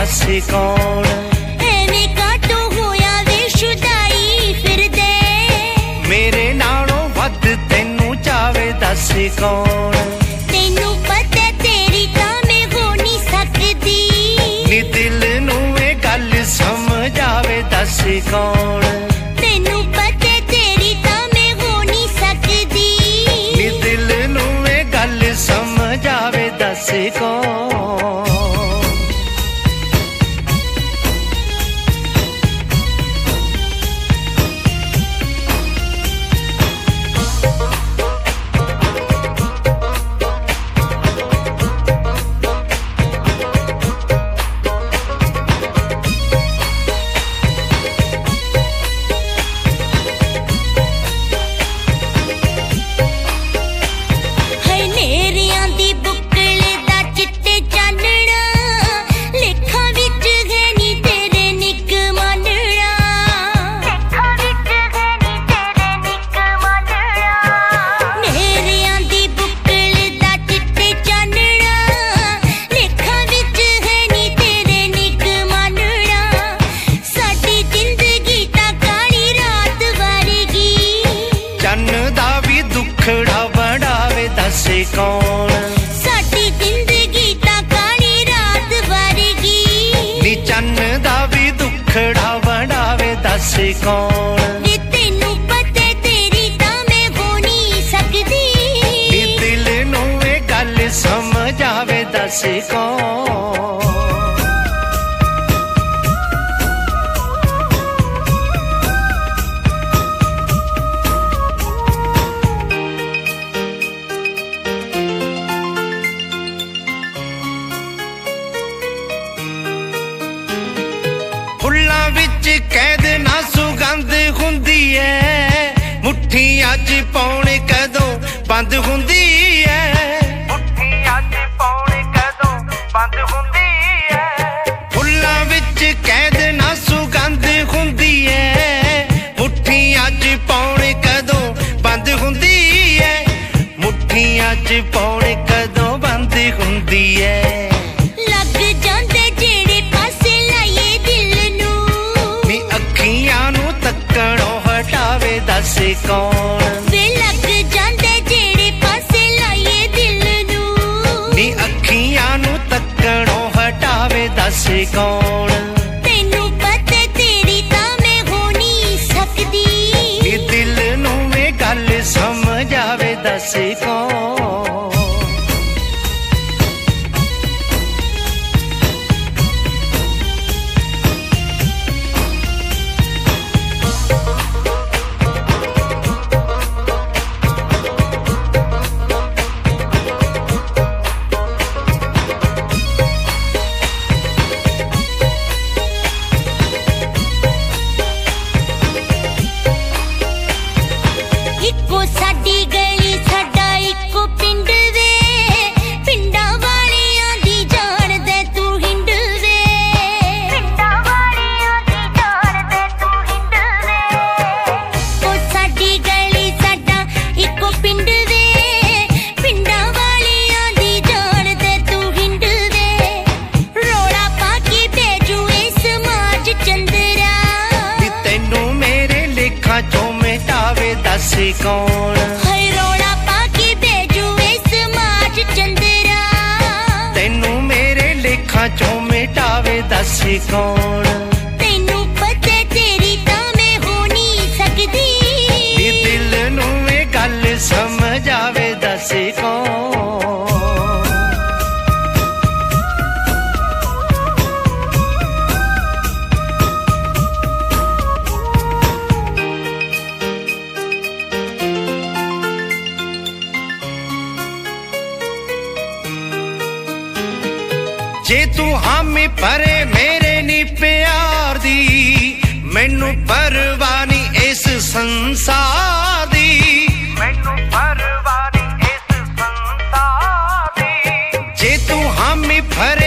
दस कौन एवें काटो होया वे शुदाई फिरदे मेरे नालों वध तैनू चावे दस कौन तैनू पता तेरी तां मैं हो नहीं सकदी नी दिल नू ए गल समझ आवे दस कौन तैनू पता तेरी तां मैं हो नहीं सकदी नी दिल नू ए गल समझ आवे दस कौन कौन साडी जिंदगी ता काली रात वर्गी नी चन्न दा भी दुखड़ा बढ़ावे दस कौन वे तैनू पता तेरी तां मैं हो नहीं सकदी नी दिल नू ए गल समझ आवे दस कौन फुल्लां विच कैद ना सुगंध हुंदी है मुट्ठी अज पौने कदों बंद हुंदी है मुट्ठी अज पौने कदों बंद हुंदी है फुल्लां विच कैद ना सुगंध हुंदी है मुट्ठी अज पौने कदों बंद हुंदी है मुट्ठी अज पौने कदों बंद हुंदी है लग जांदे जेड़े पासे लाए दिल नू नी अखियां नू तक्कणों हटावे दस कौन वे लग जांदे जेड़े पासे लाए दिल नू नी अखियां नू तक्कणों हटावे दस कौन तैनू पता तेरी तां मैं हो नहीं सकदी नी दिल नू ए गल समझ आवे दस कौन इक्को साडी गली साडा इक्को पिंड वे पिंडां वालियां दी जान दे तू हिंड वे पिंडां वालियां दी जान दे तू हिंड वे ओ साडी गली साडा इक्को पिंड वे पिंडां वालियां दी जान दे तू हिंड वे रोड़ा पा के भेजू ए समाज चंदरा नी तैनू मेरे लेखा चों मिटावे दस कौन हाय रोड़ा पा के भेजू ए समाज चंदरा तैनू मेरे लेखा चों मिटावे दस कौन तैनू पता तेरी तां मैं हो नहीं सकदी नी दिल नू ए गल समझ आवे दस कौन जे तू हामी भरे मेरे नी प्यार दी मैनू परवाह नहीं इस संसार दी मैनू परवाह नहीं इस संसार दी जे तू हामी भरे